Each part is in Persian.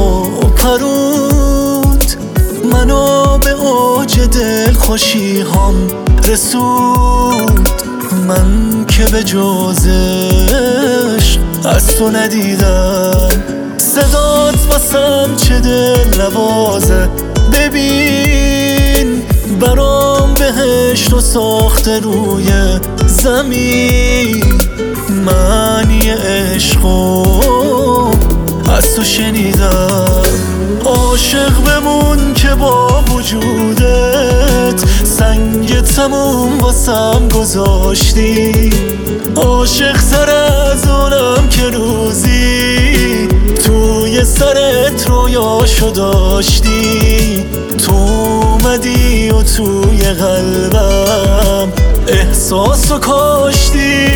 پرود منو به اوج دل خوشی هم رسود. من که به جزش از تو ندیدم، صدات واسم چه دل نوازه. ببین برام بهشت و ساخته روی زمین. معنی عشقو از تو شنیدم. عاشق بمون که با وجودت سنگ تموم واسم گذاشتی. عاشق تر از اونم که روزی توی سرت رویاشو داشتی. تو اومدی و توی قلبم احساسو کاشتی.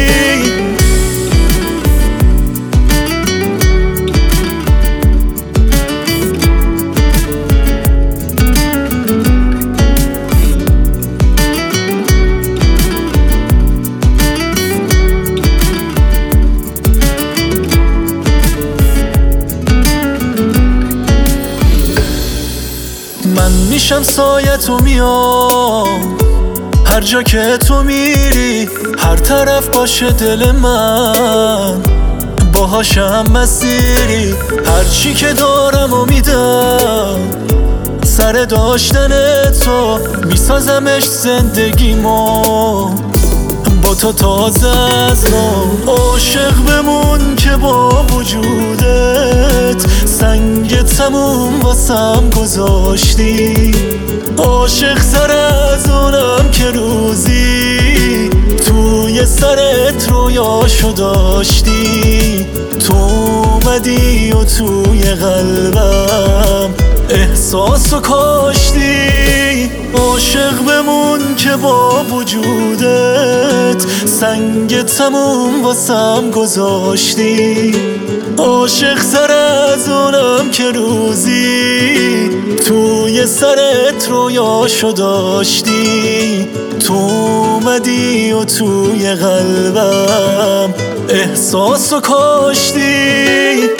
من میشم سایه تو میام هر جا که تو میری. هر طرف باشه دل من باهاشم مسیری. هرچی که دارم و میدم سر داشتن تو. میسازمش زندگیمو با تو تازه از نو. عاشق بمون که با وجودت سنگ تموم واسم گذاشتی. عاشق تر از اونم که روزی توی سرت رویاشو داشتی. تو اومدی و توی قلبم احساسو کاشتی. عاشق بمون که با وجودت سنگ تموم واسم گذاشتی. عاشق تر از اونم که روزی توی سرت رویاشو داشتی. تو اومدی و توی قلبم احساسو کاشتی.